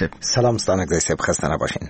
صاحب. سلام ستانک صاحب، خسته نباشین.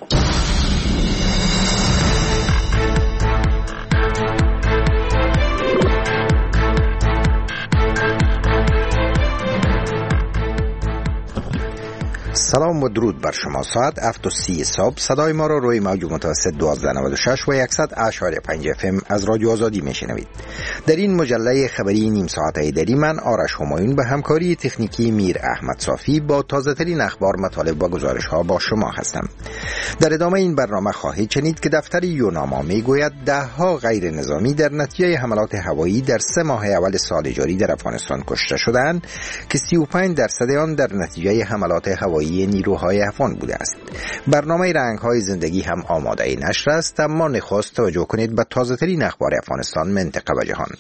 سلام و درود بر شما. ساعت 7:30 صبح صدای ما را روی موج متوسط 1296 و 100.5 FM از رادیو آزادی میشنوید. در این مجله خبری نیم ساعته ایداری من آرش همایون به همکاری تکنیکی میر احمد صافی با تازه ترین اخبار، مطالب و گزارش ها با شما هستم. در ادامه این برنامه خواهید شنید که دفتر یوناما میگوید 10 غیر نظامی در نتیجه حملات هوایی در 3 ماه اول سال جاری در افغانستان کشته شدند که 35% آن در نتیجه حملات هوایی نیروهای افغان بوده است. برنامه رنگ‌های زندگی هم آماده نشر است، اما نخست توجه کنید به تازه ترین اخبار افغانستان، منطقه و جهان.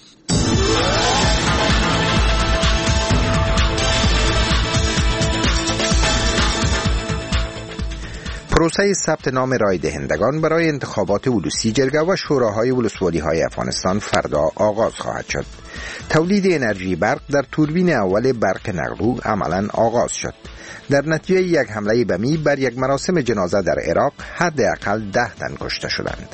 پروسه ثبت نام رای دهندگان برای انتخابات ولوسی جرگه و شوراهای ولسوالی‌های افغانستان فردا آغاز خواهد شد. تولید انرژی برق در توربین اول برق نقلو عملاً آغاز شد. در نتیجه یک حمله بمی بر یک مراسم جنازه در عراق حداقل 10 تن کشته شدند.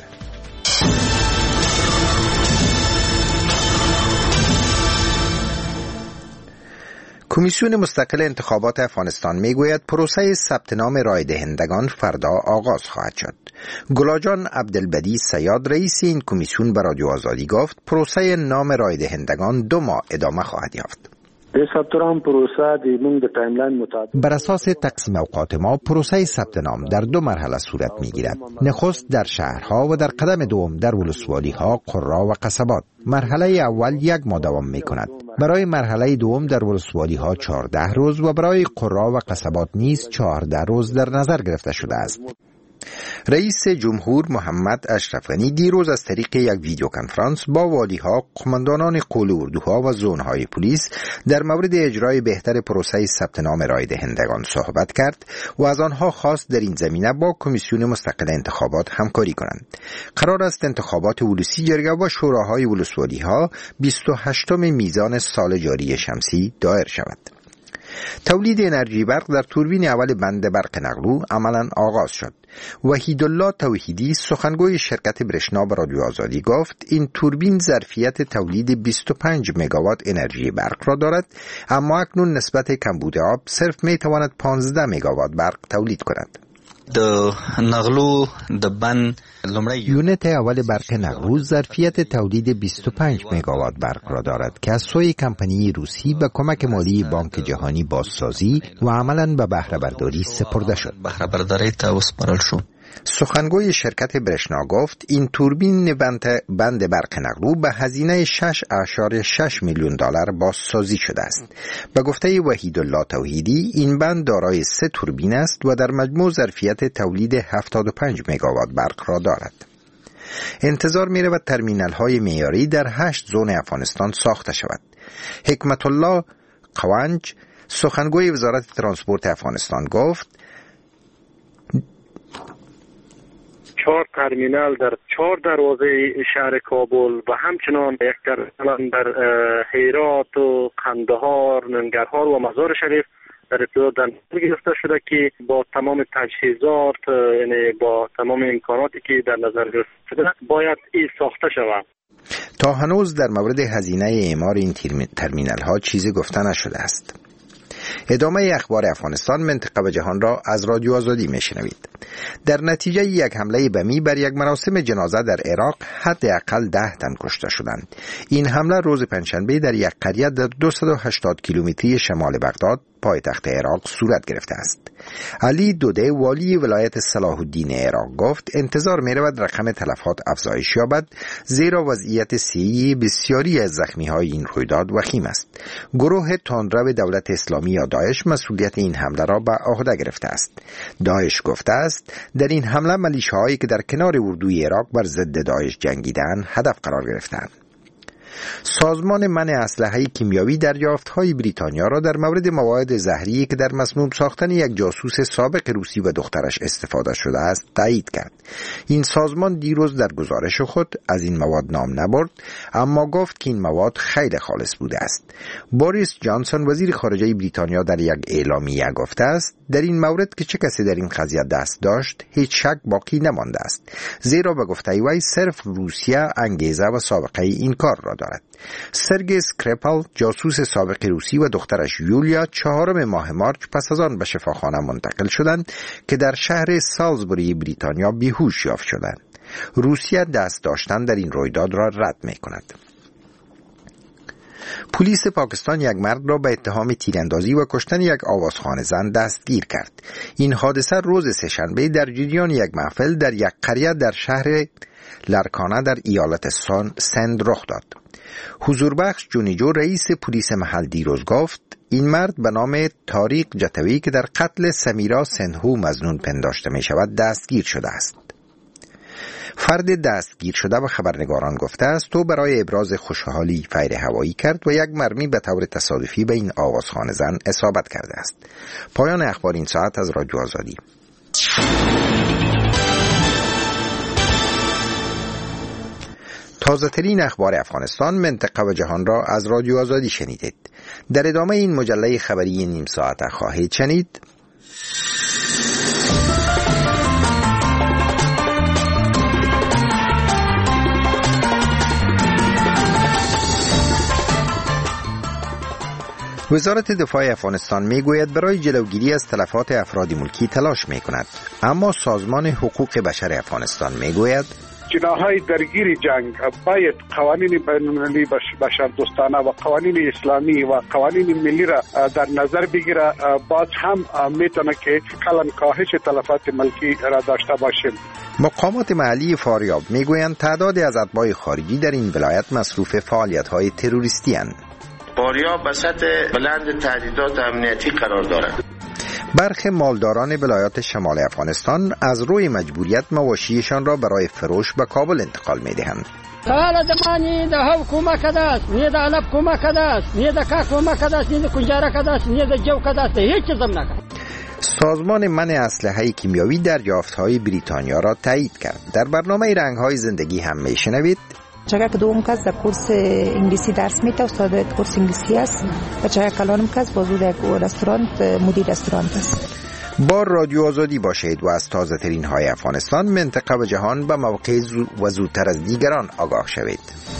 کمیسیون مستقل انتخابات افغانستان میگوید پروسه ثبت نام رای دهندگان فردا آغاز خواهد شد. گلاجان عبدالبدی سیاد رئیس این کمیسیون به رادیو آزادی گفت پروسه نام رای دهندگان 2 ماه ادامه خواهد یافت. بر اساس تقسیم اوقات ما پروسه ثبت نام در 2 مرحله صورت میگیرد. نخست در شهرها و در قدم دوم در ولسوالی‌ها، قرا و قصبات. مرحله اول 1 ماه دوام میکند. برای مرحله دوم در ولسوالی‌ها 14 روز و برای قرا و قصبات نیز 14 روز در نظر گرفته شده است. رئیس جمهور محمد اشرف غنی دیروز از طریق یک ویدیو کنفرانس با والی‌ها، قماندانان قول اردوها و زون‌های پلیس در مورد اجرای بهتر پروسه ثبت نام رای دهندگان صحبت کرد و از آنها خواست در این زمینه با کمیسیون مستقل انتخابات همکاری کنند. قرار است انتخابات ولوسی جرگه و شوراهای ولسوالی‌ها 28 میزان سال جاری شمسی دایر شود. تولید انرژی برق در توربین اول بند برق نقلو عملاً آغاز شد. وحیدالله توحیدی سخنگوی شرکت برشنا به رادیو آزادی گفت این توربین ظرفیت تولید 25 مگاوات انرژی برق را دارد، اما اکنون نسبت کمبود آب صرف می تواند 15 مگاوات برق تولید کند. یونت اول برق نقلو ظرفیت تولید 25 مگاوات برق را دارد که از سوی کمپانی روسی به کمک مالی بانک جهانی بازسازی و عملاً به بهره برداری سپرده شد. سخنگوی شرکت برشنا گفت این توربین بند برق نقلو به هزینه 6.6 میلیون دلار بازسازی شده است. به گفته وحیدالله توحیدی این بند دارای 3 توربین است و در مجموع ظرفیت تولید 75 مگاوات برق را دارد. انتظار می رود ترمینال های معیاری در 8 زون افغانستان ساخته شود. حکمت الله قوانج سخنگوی وزارت ترانسپورت افغانستان گفت 4 ترمینال در 4 دروازه شهر کابل و همچنان یک ترمینال در هرات و قندهار، ننگرهار و مزار شریف در ابتدا در نظر گرفته شده که با تمام تجهیزات، یعنی با تمام امکاناتی که در نظر گرفته شده باید این ساخته شود. تا هنوز در مورد هزینه اعمار این ترمینال ها چیزی گفته نشده است. ادامه اخبار افغانستان، منطقه و جهان را از رادیو آزادی میشنوید. در نتیجه یک حمله بمی بر یک مراسم جنازه در عراق حداقل 10 تن کشته شدند. این حمله روز پنجشنبه در یک قریه در 280 کیلومتری شمال بغداد، پایتخت عراق صورت گرفته است. علی دوده والی ولایت صلاح الدین عراق گفت انتظار می رود رقم تلفات افزایش یابد، زیرا وضعیت صحی بسیاری از زخمی های این رویداد وخیم است. گروه تندرو دولت اسلامی یا داعش مسئولیت این حمله را به عهده گرفته است. داعش گفته است در این حمله ملیشه‌هایی که در کنار اردوی عراق بر ضد داعش جنگیدند هدف قرار گرفتند. سازمان منع اسلحه کیمیایی دریافت‌های بریتانیا را در مورد مواد زهری که در مسموم ساختن یک جاسوس سابق روسی و دخترش استفاده شده است تایید کرد. این سازمان دیروز در گزارش خود از این مواد نام نبرد، اما گفت که این مواد خیلی خالص بوده است. بوریس جانسون وزیر خارجه بریتانیا در یک اعلامیه گفته است در این مورد که چه کسی در این قضیه دست داشت هیچ شک باقی نمانده است، زیرا به گفته وی صرف روسیه انگیزه و سابقه این کار را دارد. سرگئی اسکریپال جاسوس سابق روسی و دخترش یولیا 4 ماه مارچ پس از آن به شفاخانه منتقل شدند که در شهر سالزبوری بریتانیا بیهوش یافت شدند. روسیه دست داشتن در این رویداد را رد می کند. پلیس پاکستان یک مرد را به اتهام تیراندازی و کشتن یک آوازخوان زن دستگیر کرد. این حادثه روز سه‌شنبه در جریان یک محفل در یک قریه در شهر لرکانه در ایالت سند رخ داد. حضوربخش جونیجو رئیس پلیس محل دیروز گفت این مرد به نام طارق جتوی که در قتل سمیرا سنهو مظنون پنداشته می شود دستگیر شده است. فرد دستگیر شده و خبرنگاران گفته است تو برای ابراز خوشحالی فیر هوایی کرد و یک مرمی به طور تصادفی به این آوازخوان زن اصابت کرده است. پایان اخبار این ساعت از رادیو آزادی. تازه ترین اخبار افغانستان، منطقه و جهان را از رادیو آزادی شنیدید. در ادامه این مجله خبری نیم ساعت خواهید شنید: وزارت دفاع افغانستان میگوید برای جلوگیری از تلفات افراد ملکی تلاش میکند، اما سازمان حقوق بشر افغانستان میگوید جناح‌های درگیری جنگ باید قوانین بین‌المللی بشردوستانه و قوانین اسلامی و قوانین ملی را در نظر بگیره. باز هم میتونه که کلان کاهش تلفات ملکی را داشته باشیم. مقامات محلی فاریاب میگویند تعدادی از اتباع خارجی در این ولایت مصروف فعالیت‌های تروریستی اند. فاریاب به سطح بلند تهدیدات امنیتی قرار دارد. برخی مالداران ولایات شمال افغانستان از روی مجبوریت مواشیشان را برای فروش به کابل انتقال می‌دهند. حالا زمانی ده حکومت کداست، نه ده علب حکومت کداست، نه ده کا حکومت کداست، نه ده کنجاره کداست، نه ده جو کداست، هیچ چیزم نکرد. سازمان منع اسلحه کیمیایی دریافت‌های بریتانیا را تایید کرد. در برنامه رنگ‌های زندگی هم می‌شنوید چگه که دوم کس در کورس انگلیسی درس میده، استاد کورس انگلیسی است و چگه کلانم کس بازو در رستوران مدیر رستوران است. با رادیو آزادی باشید و از تازه ترین های افغانستان، منطقه و جهان به موقع و زودتر از دیگران آگاه شوید.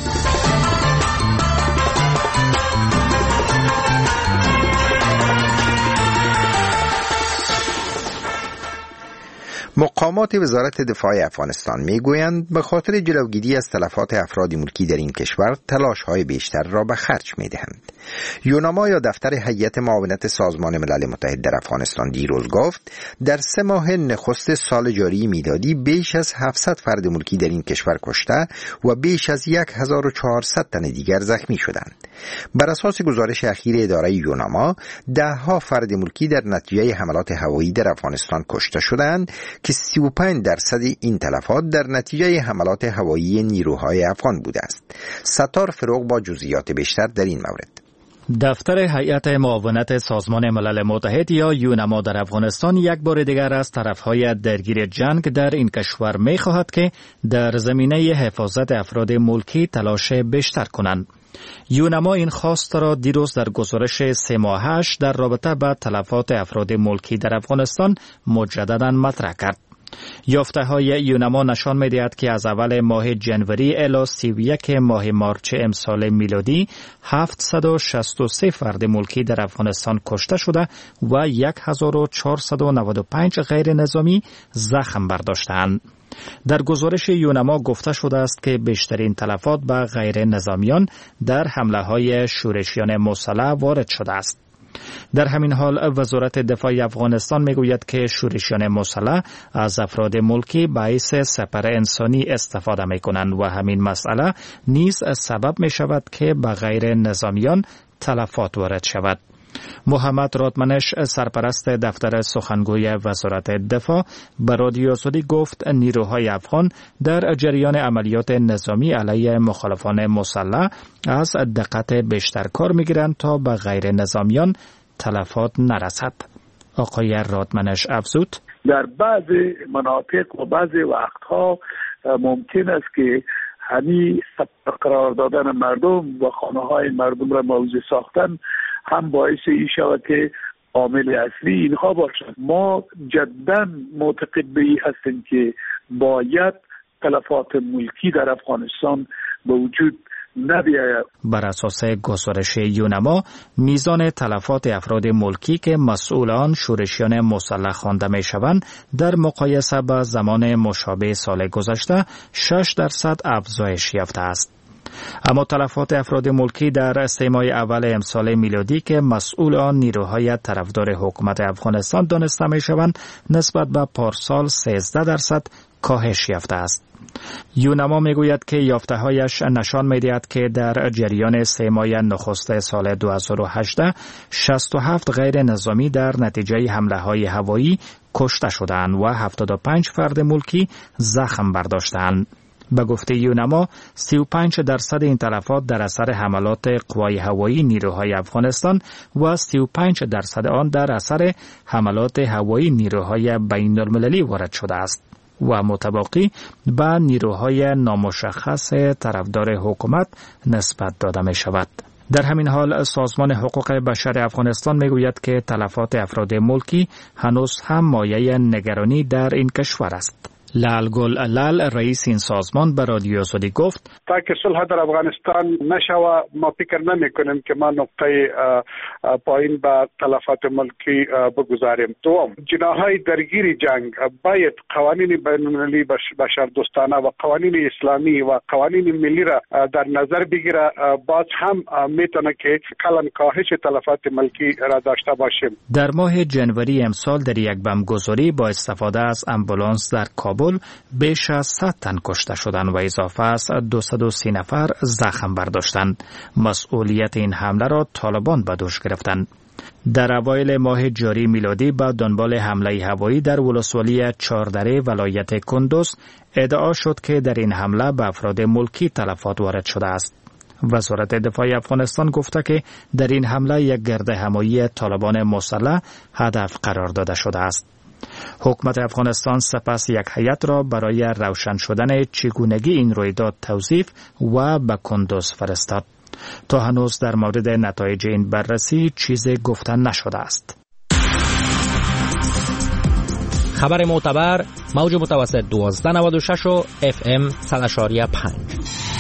مقامات وزارت دفاع افغانستان میگویند به خاطر جلوگیری از تلفات افراد ملکی در این کشور تلاش‌های بیشتر را به خرج می‌دهند. یوناما یا دفتر هیئت معاونت سازمان ملل متحد در افغانستان دیروز گفت در 3 ماه نخست سال جاری میلادی بیش از 700 فرد ملکی در این کشور کشته و بیش از 1400 تن دیگر زخمی شدند. بر اساس گزارش اخیر اداره یوناما، 10 فرد ملکی در نتیجه حملات هوایی در افغانستان کشته شدند که 35% این تلفات در نتیجه حملات هوایی نیروهای افغان بوده است. ستار فروغ با جزئیات بیشتر در این مورد. دفتر هیئت معاونت سازمان ملل متحد یا یونما در افغانستان یک بار دیگر از طرفهای درگیر جنگ در این کشور می خواهد که در زمینه حفاظت افراد ملکی تلاش بیشتر کنند. یونما این خواست را دیروز در گزارش 3 ماهش در رابطه با تلفات افراد ملکی در افغانستان مجددا مطرح کرد. یافته‌های یونما نشان می‌دهد که از اول ماه جنوری الی 31 ماه مارچ امسال میلادی 763 فرد ملکی در افغانستان کشته شده و 1495 غیر نظامی زخم برداشتند. در گزارش یونما گفته شده است که بیشترین تلفات به غیر نظامیان در حمله‌های شورشیان مسلح وارد شده است. در همین حال وزارت دفاع افغانستان میگوید که شورشیان مسلح از افراد ملکی باعث سپر انسانی استفاده میکنند و همین مسئله نیز سبب می شود که به غیر نظامیان تلفات وارد شود. محمد رادمنش سرپرست دفتر سخنگوی وزارت دفاع به رادیو آزادی گفت نیروهای افغان در جریان عملیات نظامی علیه مخالفان مسلح از دقت بیشتر کار می‌گیرند تا به غیر نظامیان تلفات نرسد. آقای رادمنش افزود در بعضی مناطق و بعضی وقتها ممکن است که همین قرار دادن مردم و خانه‌های مردم را موضع ساختن هم باعث این شود که عامل اصلی اینها باشد. ما جداً معتقد به این هستیم که باید تلفات ملکی در افغانستان به وجود نبیاید. بر اساس گزارش یونما میزان تلفات افراد ملکی که مسئولان شورشیان مسلح خوانده می شوند در مقایسه با زمان مشابه سال گذشته 6% افزایش یافته است. اما تلفات افراد ملکی در 3 ماه اول امسال میلادی که مسئول آن نیروهای طرفدار حکومت افغانستان دانسته می شوند نسبت به پارسال 13% کاهش یافته است. یونما میگوید که یافته‌هایش نشان می‌دهد که در جریان 3 ماه نخست سال 2018 67 غیر نظامی در نتیجه حمله‌های هوایی کشته شدند و 75 فرد ملکی زخم برداشتند. به گفته یونما 35% این تلفات در اثر حملات قوای هوایی نیروهای افغانستان و 35% آن در اثر حملات هوایی نیروهای بین‌المللی وارد شده است و متباقی به نیروهای نامشخص طرفدار حکومت نسبت داده می شود. در همین حال سازمان حقوق بشر افغانستان می گوید که تلفات افراد ملکی هنوز هم مایه نگرانی در این کشور است. لال گل لال رئیس این سازمان به رادیو آزادی گفت تا که صلح در افغانستان نشوه ما فکر نمی کنیم که ما نقطه پایین به تلفات ملکی بگذاریم. دوم، جناحهای درگیری جنگ باید قوانین بین‌المللی بشردوستانه و قوانین اسلامی و قوانین ملی را در نظر بگیره. باز هم میتونه که کلان کاهش تلفات ملکی را داشته باشیم. در ماه جنوری امسال در یک بمبگذاری با استفاده از امبولانس در کابل بیش از 100 تن کشته شدند و اضافه از 230 نفر زخم برداشتند. مسئولیت این حمله را طالبان به دوش گرفتند. در اوایل ماه جاری میلادی با دنبال حمله هوایی در ولسوالی چهاردره ولایت کندوز ادعا شد که در این حمله به افراد ملکی تلفات وارد شده است. وزارت دفاع افغانستان گفته که در این حمله یک گردهمایی طالبان مسلح هدف قرار داده شده است. حکومت افغانستان سپس یک هیئت را برای روشن شدن چگونگی این رویداد توصیف و به کندوز فرستاد. تا هنوز در مورد نتایج این بررسی چیزی گفته نشده است. خبر معتبر موج متوسط 1296 و FM 100.5.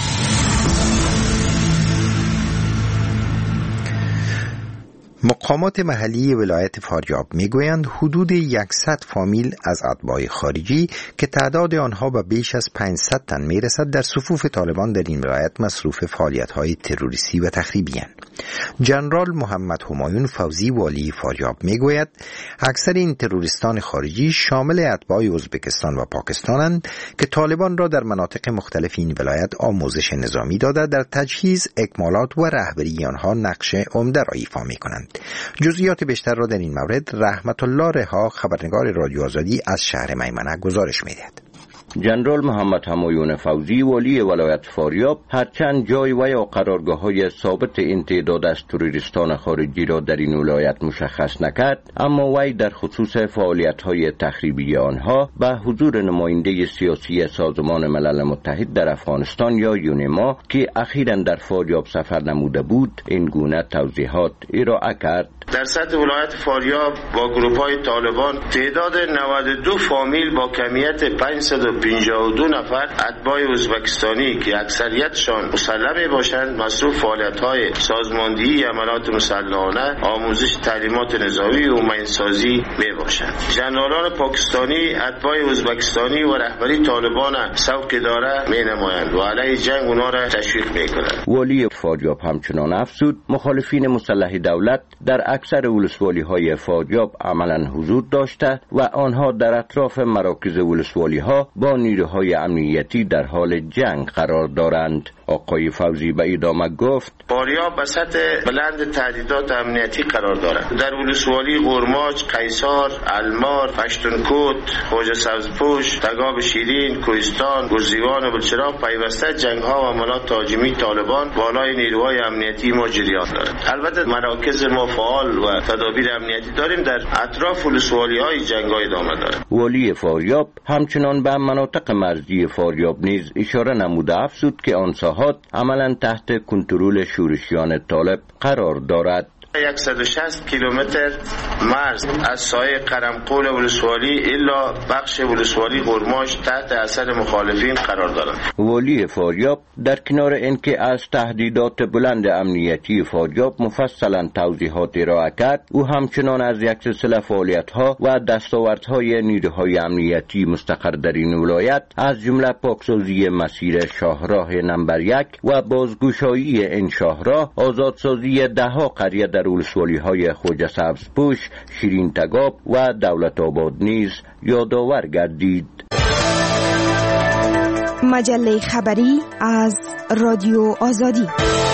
مقامات محلی ولایت فاریاب میگویند حدود 100 فامیل از اتباع خارجی که تعداد آنها به بیش از 500 تن میرسد در صفوف طالبان در این ولایت مصروف فعالیت‌های تروریستی و تخریبی اند. جنرال محمد همایون فوزی والی فاریاب میگوید اکثر این تروریستان خارجی شامل اتباع ازبکستان و پاکستانند که طالبان را در مناطق مختلف این ولایت آموزش نظامی داده در تجهیز، اکمالات و رهبری آنها نقش عمده را ایفا می‌کنند. جزئیات بیشتر را در این مورد رحمت الله رها خبرنگار رادیو آزادی از شهر میمنه گزارش می‌دهد. جنرال محمد همایون فوزی والی ولایت فاریاب هرچند جای و یا قرارگاه‌های ثابت این تعداد از تروریستان خارجی را در این ولایت مشخص نکرد، اما وی در خصوص فعالیت‌های تخریبی آنها به حضور نماینده سیاسی سازمان ملل متحد در افغانستان یا یونما که اخیراً در فاریاب سفر نموده بود این گونه توضیحات ارائه کرد. در سطح ولایت فاریاب با گروه‌های طالبان تعداد 92 فامیل با کمیت 552 نفر اتباع ازبکستانی که اکثریتشان مسلح باشند مصروف فعالیت‌های سازماندهی عملیات مسلحانه، آموزش تعلیمات نظامی و مینسازی میباشند. ژنرالان پاکستانی اتباع ازبکستانی و رهبری طالبان سوق داره مینمایند و علیه جنگ اونا را تشویق میکنند. والی فاریاب همچنان افزود مخالفین مسلح دولت در اکثر ولسوالی‌های فاریاب عملاً حضور داشته و آنها در اطراف مراکز ولسوالی‌ها با نیروهای امنیتی در حال جنگ قرار دارند. آقای فوزی به ادامه گفت فاریاب به سطح بلند تهدیدات امنیتی قرار دارد. در ولسوالی قرماج، قیصار، المار، پشتونکوت، خوجه سبزپوش، تگاب شیرین، کوهستان، گرزیوان و بلچراغ پیوسته جنگ‌ها و حملات تهاجمی طالبان بالای نیروهای امنیتی ما جریان دارد. البته مراکز ما فعال و تدابیر امنیتی داریم. در اطراف ولسوالی‌های جنگ‌ها ادامه دارد. والی فاریاب همچنان به مناطق مرزی فاریاب نیز اشاره نموده افزود که آن ساحات عملاً تحت کنترل شورشیان طالب قرار دارد. 160 کیلومتر مرز از سایه قرمقول ولسوالی الا بخش ولسوالی قرماش تحت اثر مخالفین قرار دارند. والی فاریاب در کنار اینکه از تهدیدات بلند امنیتی فاریاب مفصلا توضیحات ارائه کرد، او همچنان از یک سلسله فعالیت‌ها و دستاوردهای نیروهای امنیتی مستقر در این ولایت از جمله پاکسازی مسیر شاهراه نمبر 1 و بازگشایی این شاهراه، آزادسازی ده‌ها قریه در ولسوالی‌های خوجه سبزپوش، شیرین تگاب و دولت آباد نیز یادآور گردید. مجله خبری از رادیو آزادی.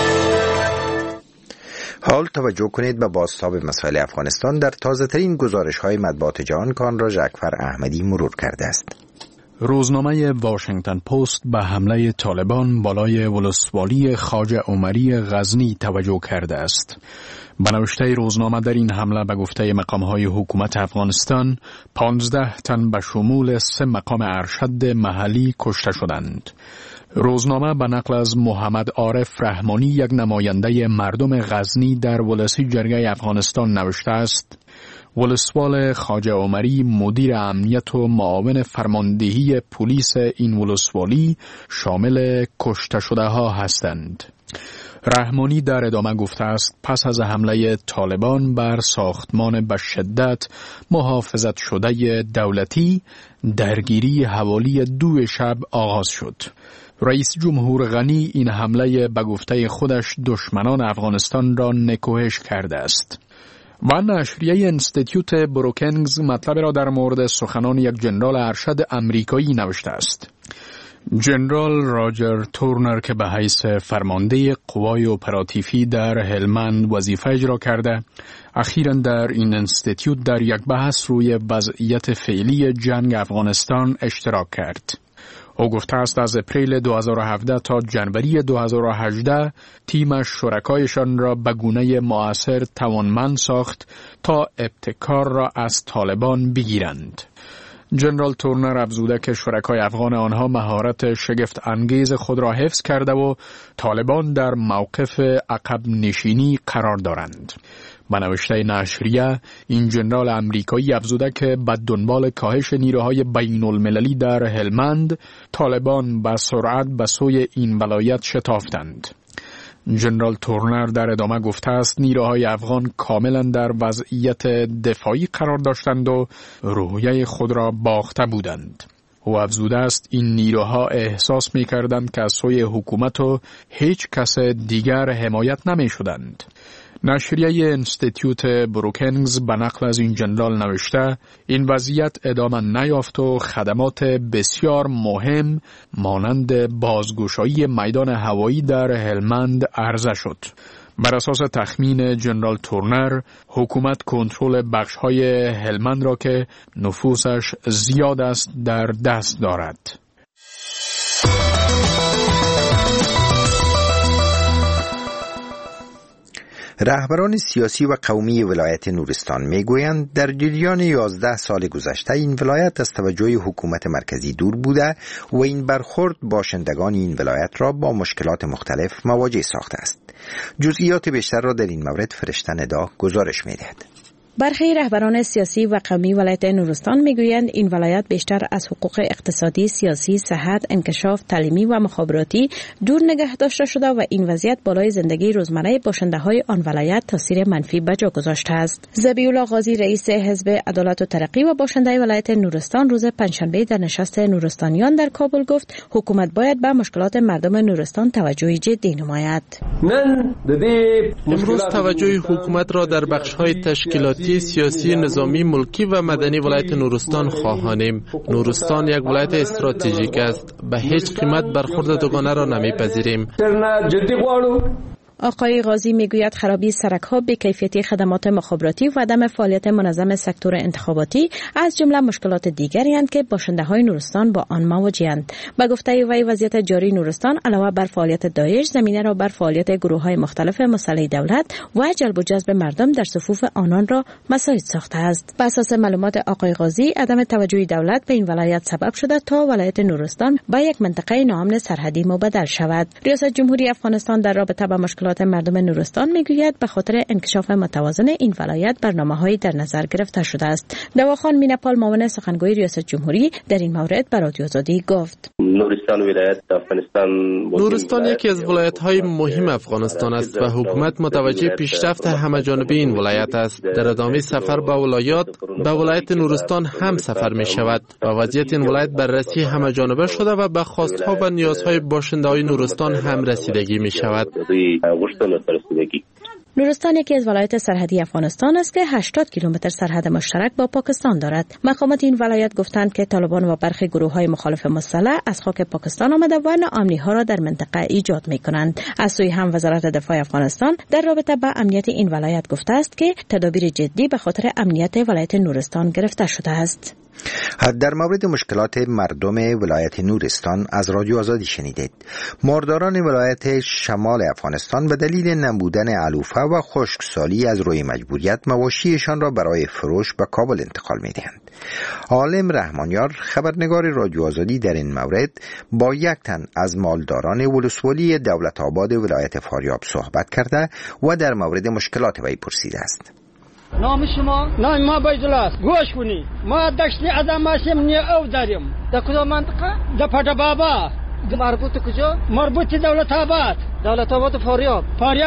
حال توجه کنید به بازتاب مسائل افغانستان در تازه‌ترین گزارش‌های مطبوعات جهان که آن را جعفر احمدی مرور کرده است. روزنامه واشنگتن پست به حمله طالبان بالای ولسوالی خواجه عمری غزنی توجه کرده است. به نوشته روزنامه در این حمله به گفته مقام‌های حکومت افغانستان 15 تن به شمول 3 مقام ارشد محلی کشته شدند. روزنامه به نقل از محمد عارف رحمانی، یک نماینده مردم غزنی در ولسی جرگه افغانستان نوشته است: ولسوال خواجه عمری مدیر امنیت و معاون فرماندهی پلیس این ولسوالی شامل کشته شده ها هستند. رحمانی در ادامه گفته است پس از حمله طالبان بر ساختمان به شدت محافظت شده دولتی، درگیری حوالی 2 شب آغاز شد. رئیس جمهور غنی این حمله به گفته خودش دشمنان افغانستان را نکوهش کرده است. و نشریه اینستیتوت بروکینگز مطلب را در مورد سخنان یک جنرال ارشد امریکایی نوشته است. جنرال راجر تورنر که به حیث فرمانده قوای اپراتیوی در هلمند وظیفه اجرا کرده، اخیراً در این اینستیتوت در یک بحث روی وضعیت فعلی جنگ افغانستان اشتراک کرد. او گفته است از اپریل 2017 تا جنوری 2018 تیمش شرکایشان را به گونه مؤثر توانمند ساخت تا ابتکار را از طالبان بگیرند. جنرال تورنر افزوده که شرکای افغان آنها مهارت شگفت انگیز خود را حفظ کرده و طالبان در موقف عقب نشینی قرار دارند. به نوشته نشریه، این جنرال امریکایی افزوده که به دنبال کاهش نیروهای بین المللی در هلمند، طالبان به سرعت به سوی این ولایت شتافتند. جنرال تورنر در ادامه گفته است نیروهای افغان کاملا در وضعیت دفاعی قرار داشتند و روحیه خود را باخته بودند. او افزوده است این نیروها احساس می کردند که از سوی حکومت و هیچ کس دیگر حمایت نمی شدند. نشریه اینستیتوت بروکینگز به نقل از این جنرال نوشته این وضعیت ادامه نیافت و خدمات بسیار مهم مانند بازگشایی میدان هوایی در هلمند عرضه شد. بر اساس تخمین جنرال تورنر، حکومت کنترل بخش‌های هلمند را که نفوسش زیاد است در دست دارد. رهبران سیاسی و قومی ولایت نورستان میگویند در جریان 11 سال گذشته این ولایت از توجه حکومت مرکزی دور بوده و این برخورد باشندگان این ولایت را با مشکلات مختلف مواجه ساخته است. جزئیات بیشتر را در این مورد فرشته ندا گزارش می‌دهد. برخی رهبران سیاسی و قومی ولایت نورستان میگویند این ولایت بیشتر از حقوق اقتصادی، سیاسی، صحت، انکشاف، تعلیمی و مخابراتی دور نگه داشته شده و این وضعیت بالای زندگی روزمره باشنده‌های آن ولایت تاثیر منفی به جا گذاشته است. ذبیح‌الله غازی رئیس حزب عدالت و ترقی و باشنده ولایت نورستان روز پنجشنبه در نشست نورستانیان در کابل گفت حکومت باید به مشکلات مردم نورستان توجه جدی نماید. امروز توجه حکومت را در بخش‌های تشکیلاتی امنیتی، سیاسی، نظامی، ملکی و مدنی ولایت نورستان خواهانیم. نورستان یک ولایت استراتژیک است. به هیچ قیمت برخورد دوگانه را نمیپذیریم. آقای غازی میگوید خرابی سرک‌ها، بی‌کیفیتی خدمات مخابراتی و عدم فعالیت منظم سکتور انتخاباتی از جمله مشکلات دیگری اند که باشنده‌های نورستان با آن مواجه‌اند. به گفته وی وضعیت جاری نورستان علاوه بر فعالیت داعش زمینه را بر فعالیت گروه‌های مختلف مسلح دولت و جلب و جذب مردم در صفوف آنان را مساعد ساخته است. بر اساس معلومات آقای غازی عدم توجه دولت به این ولایت سبب شده تا ولایت نورستان به یک منطقه ناامن سرحدی مبدل شود. ریاست جمهوری افغانستان در رابطه با مشکلات مردم نورستان میگوید به خاطر انکشاف متوازن این ولایت برنامه‌هایی در نظر گرفته شده است. دواخان مینپال معاون سخنگوی ریاست جمهوری در این مورد به رادیو آزادی گفت: نورستان یکی از ولایت‌های مهم افغانستان است و حکومت متوجه پیشرفت همه‌جانبه این ولایت است. در ادامه سفر به ولایت نورستان هم سفر می‌شود و وضعیت این ولایت بررسی همه‌جانبه شده و به خواست‌ها و نیازهای باشنده‌های نورستان هم رسیدگی می‌شود. نورستان یکی از ولایت سرحدی افغانستان است که 80 کیلومتر سرحد مشترک با پاکستان دارد. مقامات این ولایت گفتند که طالبان و برخی گروه‌های مخالف مسلح از خاک پاکستان آمده و ناامنی‌ها را در منطقه ایجاد می‌کنند. از سوی هم وزارت دفاع افغانستان در رابطه با امنیت این ولایت گفته است که تدابیر جدی به خاطر امنیت ولایت نورستان گرفته شده است. در مورد مشکلات مردم ولایت نورستان از رادیو آزادی شنیدید. مارداران ولایت شمال افغانستان به دلیل نبودن علوفه و خشکسالی از روی مجبوریت مواشیشان را برای فروش به کابل انتقال می‌دهند. عالم رحمانیار خبرنگار رادیو آزادی در این مورد با یک تن از مالداران ولسوالی دولت آباد ولایت فاریاب صحبت کرده و در مورد مشکلات وی پرسیده است. نام شما؟ نام ما بایدالله است. گوش کنی. ما دشتی ادم هستیم، او داریم. در کدام منطقه؟ در پټه بابا. مربوط کجا؟ مربوط دولت آباد. دولت آباد فاریاب.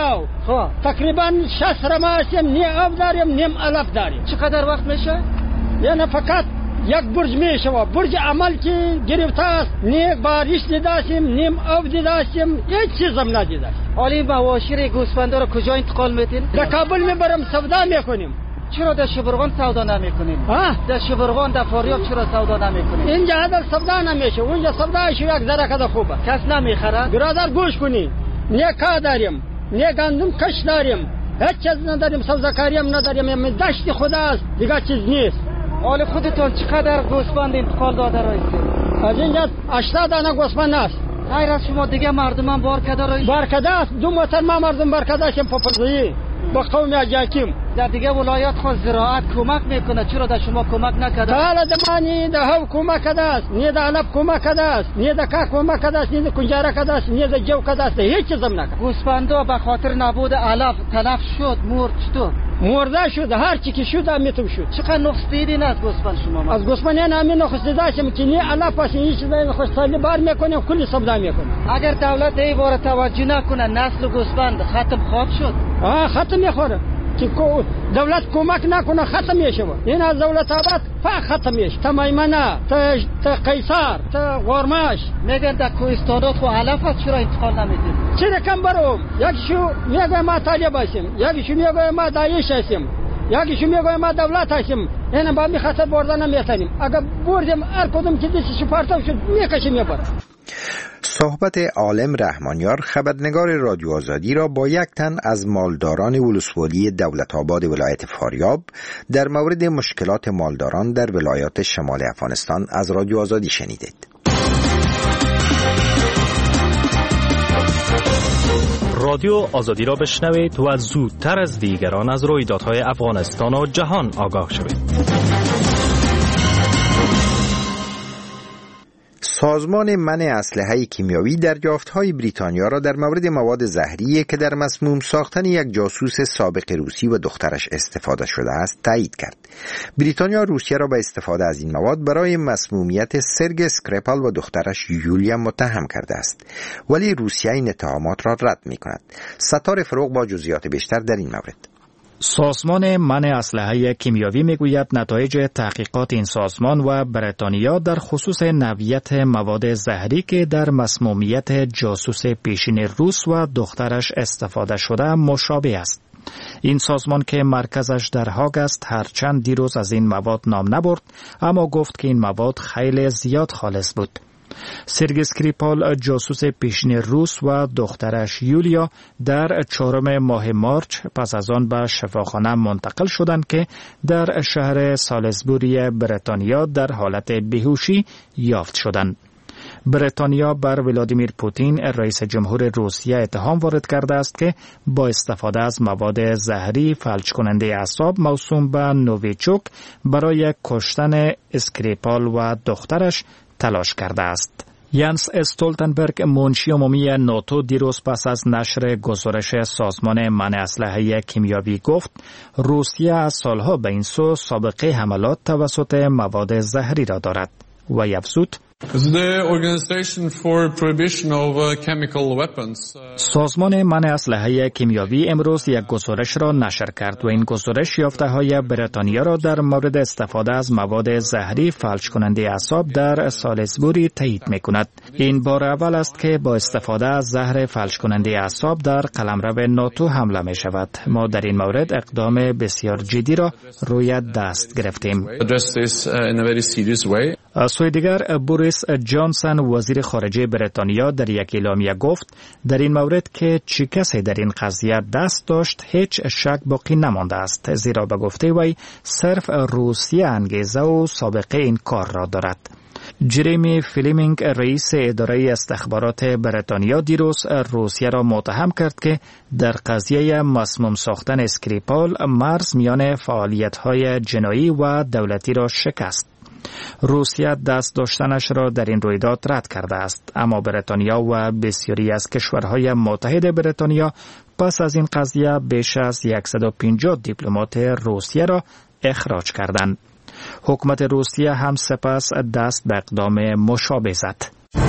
خب. تقریبا 60 رما هستیم، او داریم، نیم علف داریم. چقدر وقت میشه؟ یعنی فقط یک برج میشه و برج عمل که گرفته است، نیم باریش دیداشیم، نیم او دیداشیم، هیچ چیزم ندیداش. حالی مواشی گوسفندا رو کجا انتقال میتین؟ در کابل میبرم سودا میکنیم. چرا در شبرغان سودا نمیکنین؟ در شبرغان در فاریاب چرا سودا نمیکنین؟ اینجا هدر سودا نمیشه، اونجا سوداش یک ذره کده خوبه. کس نمیخره؟ برادر گوش کنی. نه کا داریم، نه گندم کش داریم، هیچ چیز نداریم، سبزکاری هم نداریم، دشت خدا است، دیگه چیز نیست. حال خودتون چقدر گوسفند انتقال داده رایسته؟ از اینجا 80 دانه گوسفند است. غیر از شما دیگه مردمان بارکده رایسته؟ بارکده است. 2 موتر ما مردم بارکده شیم پاپرزایی با قوم اجاکیم. در دیگه ولایت خود زراعت کمک میکنه، چرا در شما کمک نکرده؟ حالا دمانی ده هو کمک کرده است، نه ده علب کمک کرده است، نه ده کا کمک کرده است، نه ده کنجاره کرده است، نه ده جو کرده است، هیچ چیزم نکرد. گوسفندا به خاطر نبود علف تلف شد، مرد چطور؟ مرده شد، هر چی که شد میتم شد. چقدر نقص دیدین از گوسفند شما؟ از گوسفند نه نقص دیداشم که نه علف است، هیچ چیزی نخوش سالی بار میکنیم، کلی سودا میکنیم. اگر دولت ای بار توجه نکنه نسل گوسفند ختم خواهد شد. ختم میخوره. که دولت کمک نکنه ختم میشه. این از دولت آباد ختم میشه. تا میمنه، تا قیصر، تا غرماش. میگن در کوهستانات خو علف هست، چرا انتقال نمیدید؟ چرا کم برو؟ یکیشو میگه ما طالب هستیم، یکیشو میگه ما داعش هستیم، یکیشو میگه ما دولت هستیم. این با می خطر بردن نمیتونیم. اگر بردیم هر کدوم که دستش پارتو شد میکشیم میبره. صحبت عالم رحمانیار خبرنگار رادیو آزادی را با یک تن از مالداران ولسوالی دولت آباد ولایت فاریاب در مورد مشکلات مالداران در ولایات شمال افغانستان از رادیو آزادی شنیدید. رادیو آزادی را بشنوید و زودتر از دیگران از رویدادهای افغانستان و جهان آگاه شوید. سازمان منع اسلحه کیمیاوی دریافت‌های بریتانیا را در مورد مواد زهری که در مسموم ساختن یک جاسوس سابق روسی و دخترش استفاده شده است تایید کرد. بریتانیا روسیه را به استفاده از این مواد برای مسمومیت سرگ اسکریپال و دخترش یولیا متهم کرده است، ولی روسیه این اتهامات را رد می‌کند. ستاره فروغ با جزئیات بیشتر در این مورد. سازمان منع اسلحه کیمیاوی میگوید نتایج تحقیقات این سازمان و بریتانیا در خصوص نوعیت مواد زهری که در مسمومیت جاسوس پیشین روس و دخترش استفاده شده مشابه است. این سازمان که مرکزش در هاگ است هرچند دیروز از این مواد نام نبرد، اما گفت که این مواد خیلی زیاد خالص بود. سرگئی اسکریپال جاسوس پیشین روس و دخترش یولیا در 4 ماه مارچ پس از آن به شفاخانه منتقل شدند که در شهر سالزبوری بریتانیا در حالت بیهوشی یافت شدند. بریتانیا بر ولادیمیر پوتین رئیس جمهور روسیه اتهام وارد کرده است که با استفاده از مواد زهری فلج کننده اعصاب موسوم به نوویچوک برای کشتن اسکریپال و دخترش تلاش کرده است. ینس استولتنبرگ منشی عمومی ناتو دیروز پس از نشر گزارش سازمان منع اسلحه کیمیایی گفت روسیه از سالها به این سو سابقه حملات توسط مواد زهری را دارد و افزود سازمان منع اسلحه کیمیایی امروز یک گزارش را نشر کرد و این گزارش یافته‌های بریتانیا را در مورد استفاده از مواد زهری فلج کننده اعصاب در سالزبوری تایید می‌کند. این بار اول است که با استفاده از زهر فلج کننده اعصاب در قلمرو ناتو حمله می‌شود. ما در این مورد اقدام بسیار جدی را روی دست گرفتیم. از سوی دیگر بوریس جانسن وزیر خارجه بریتانیا در یک اعلامیه گفت در این مورد که چه کسی در این قضیه دست داشت هیچ شک باقی نمانده است، زیرا به گفته وی صرف روسیه انگیزه و سابقه این کار را دارد. جریمی فلیمینگ رئیس اداره استخبارات بریتانیا دیروز روسیه را متهم کرد که در قضیه مسموم ساختن اسکریپال مرز میان فعالیت‌های جنایی و دولتی را شکست. روسیه دست داشتنش را در این رویداد رد کرده است، اما بریتانیا و بسیاری از کشورهای متحد بریتانیا پس از این قضیه بیش از 150 دیپلمات روسیه را اخراج کردند. حکومت روسیه هم سپس دست به اقدام مشابه زد.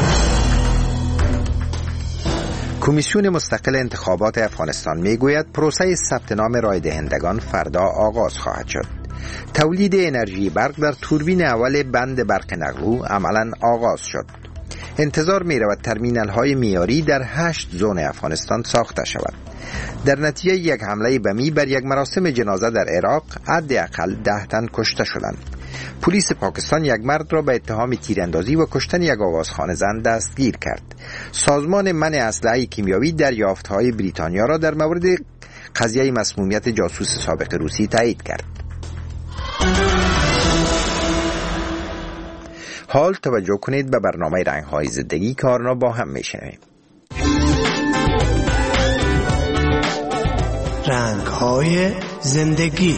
کمیسیون مستقل انتخابات افغانستان میگوید پروسه ثبت نام رای دهندگان فردا آغاز خواهد شد. تولید انرژی برق در توربین اول بند برق نقلو عملاً آغاز شد. انتظار می رود ترمینال های میاری در 8 زون افغانستان ساخته شود. در نتیجه یک حمله بمی بر یک مراسم جنازه در عراق حداقل 10 تن کشته شدند. پلیس پاکستان یک مرد را به اتهام تیراندازی و کشتن یک آوازخوان زن دستگیر کرد. سازمان منع اسلحه کیمیایی دریافت‌های بریتانیا را در مورد قضیه مسمومیت جاسوس سابق روسی تایید کرد. حال توجه کنید به برنامه رنگ‌های زندگی که آن را با هم می‌شنویم. رنگ‌های زندگی.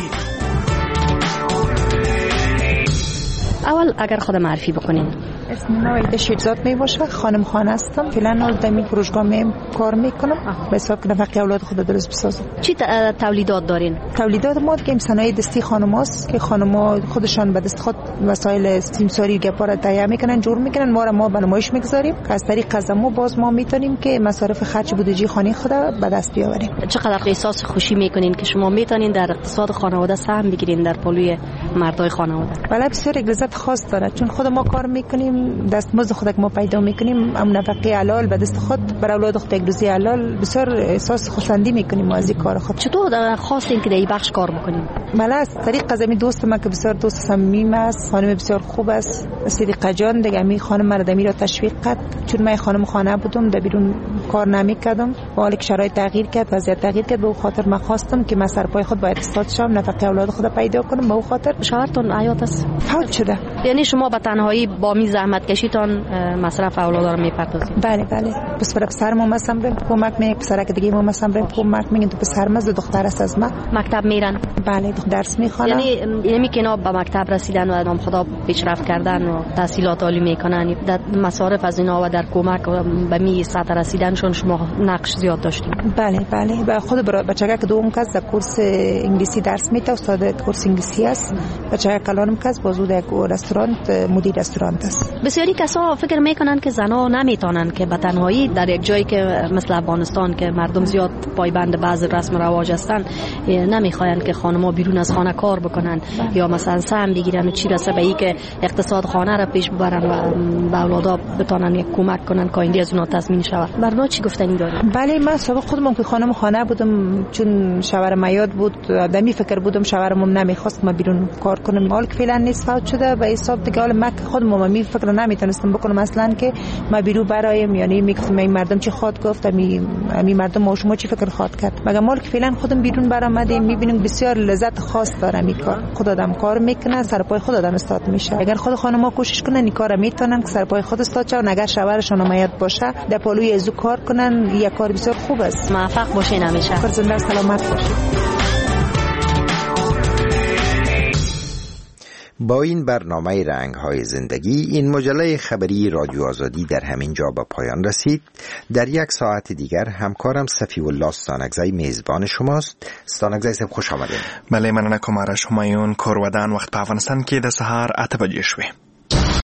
اول اگر خود معرفی بکنین. اسم من شیرزاد می باشه، خانم خانه هستم. فعلا در این فروشگاه کار میکنم به حساب که نفقه اولاد خود درست بسازم. چی تولیدات دارین؟ تولیدات ما که صنایع دستی خانم‌هاست که خانم‌ها خودشان به دست خود وسایل سیمساری گپا را تهیه میکنن، جور میکنن، ما به نمایش میگذاریم که از طریق قزمو باز ما میتونیم که مصارف خرج بودجه خانه خود به دست بیاوریم. چقدر احساس خوشی میکنین که شما میتونین در اقتصاد خانواده سهم بگیرین در پلوی مردای خانواده؟ بله بسیار لذت خاص داره، چون خود ما کار میکنیم، دستمزد خود که ما پیدا میکنیم، هم نفقه حلال به دست خود بر اولاد خود یک روزی حلال، بسیار احساس خوشایندی میکنیم از این کار خود. چطور خواستین که در این بخش کار بکنیم؟ بله از طریق قزمی دوست ما که بسیار دوست صمیمی است، خانم بسیار خوب است، صدیقه جان دیگه می خانم مرا را تشویق کرد، چون من خانم خانه بودم در بیرون کار نمیکردم، حالا که شرایط تغییر کرد، وضعیت تغییر کرد، به اون خاطر من خواستم که من سر پای خود باید استاد شم، نفقه اولاد خود پیدا کنم، به اون خاطر. شوهرتون حیات است؟ فوت شده. یعنی شما به تنهایی با می زحمت کشیتان مصرف اولاد رو میپردازید؟ بله بله. پسرم مثلا بریم کمک میکنه، پسرک دیگه ما مثلا بریم کمک میکنه. تو پسرم از دختر است از ما. مکتب میرن؟ بله درس میخوانن. یعنی که اینا به مکتب رسیدن و نام خدا پیشرفت کردن و تحصیلات عالی میکنن، در مصارف از اینا و در کمک به می سطح رسیدنشون شما نقش زیاد داشتین؟ بله بله. و خود بچه‌ها که دوم کس در کورس انگلیسی درس میده، استاد کورس انگلیسی است. بچه‌ها کلانم کس بازو در رستوران مدیر رستوران است. بسیاری کسا فکر میکنن که زنا نمیتونن که به تنهایی در یک جایی که مثل افغانستان که مردم زیاد پایبند بعض رسم و رواج هستن نمیخواین که خانم‌ها بیرون از خانه کار بکنن یا مثلا سهم بگیرن و چی رسه به این که اقتصاد خانه را پیش ببرن و به اولادا بتونن یک کمک کنن که آینده از اونها تضمین شود. برنا چی گفتنی دارید؟ بله من سابق خودم که خانه بودم، چون شوهرم عیاد بود دمی فکر بودم شوهرم نمیخواست ما بیرون کار کنم. حالا که فعلا نیست فوت شده به حساب دیگه حالا من خودم می فکر نمیتونستم بکنم اصلا که ما بیرون برایم، یعنی میگفتم این مردم چی خواد گفت، می مردم ما شما چی فکر خواد کرد. مگه مال که فعلا خودم بیرون برآمدیم میبینیم بسیار لذت خاص داره این کار. خود آدم کار میکنه سر پای خود آدم استاد میشه. اگر خود خانم‌ها کوشش کنن این کارو میتونن که سر پای خود استاد شون. اگر شوهرشون امید باشه در پالوی ازو کار کنن یک کار بسیار خوب است. موفق باشین همیشه. کار زنده سلامت باشید. با این برنامه رنگ‌های زندگی این مجله خبری رادیو آزادی در همین جا به پایان رسید. در یک ساعت دیگر همکارم صفی الله استانکزی میزبان شماست. استانکزی صاحب خوش آمدید. بله مننه کومارش همایون کورودان وخت په افغانستان کې د سهار 8 بجې شوې.